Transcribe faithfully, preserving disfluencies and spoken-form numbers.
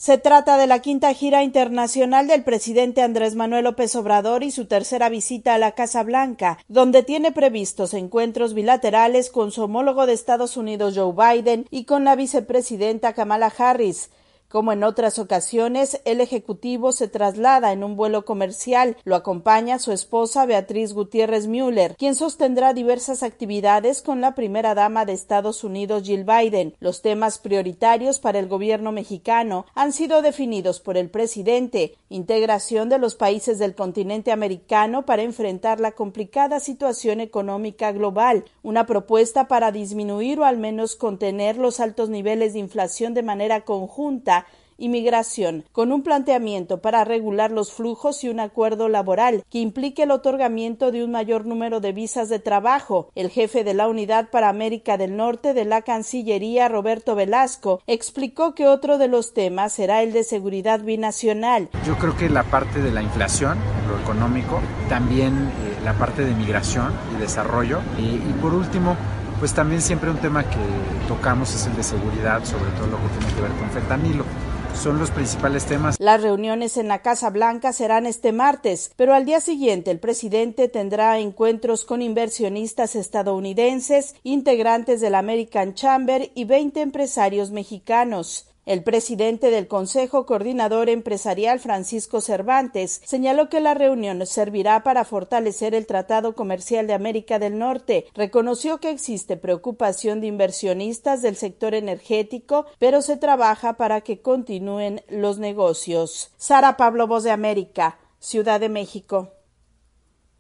Se trata de la quinta gira internacional del presidente Andrés Manuel López Obrador y su tercera visita a la Casa Blanca, donde tiene previstos encuentros bilaterales con su homólogo de Estados Unidos Joe Biden y con la vicepresidenta Kamala Harris. Como en otras ocasiones, el ejecutivo se traslada en un vuelo comercial. Lo acompaña su esposa Beatriz Gutiérrez Müller, quien sostendrá diversas actividades con la primera dama de Estados Unidos, Jill Biden. Los temas prioritarios para el gobierno mexicano han sido definidos por el presidente: integración de los países del continente americano para enfrentar la complicada situación económica global, una propuesta para disminuir o al menos contener los altos niveles de inflación de manera conjunta, inmigración, con un planteamiento para regular los flujos y un acuerdo laboral que implique el otorgamiento de un mayor número de visas de trabajo. El jefe de la Unidad para América del Norte de la Cancillería, Roberto Velasco, explicó que otro de los temas será el de seguridad binacional. Yo creo que la parte de la inflación, lo económico, también eh, la parte de migración y desarrollo, y, y por último, pues también siempre un tema que tocamos es el de seguridad, sobre todo lo que tiene que ver con fentanilo. Son los principales temas. Las reuniones en la Casa Blanca serán este martes, pero al día siguiente el presidente tendrá encuentros con inversionistas estadounidenses, integrantes de la American Chamber y veinte empresarios mexicanos. El presidente del Consejo Coordinador Empresarial, Francisco Cervantes, señaló que la reunión servirá para fortalecer el Tratado Comercial de América del Norte. Reconoció que existe preocupación de inversionistas del sector energético, pero se trabaja para que continúen los negocios. Sara Pablo, Voz de América, Ciudad de México.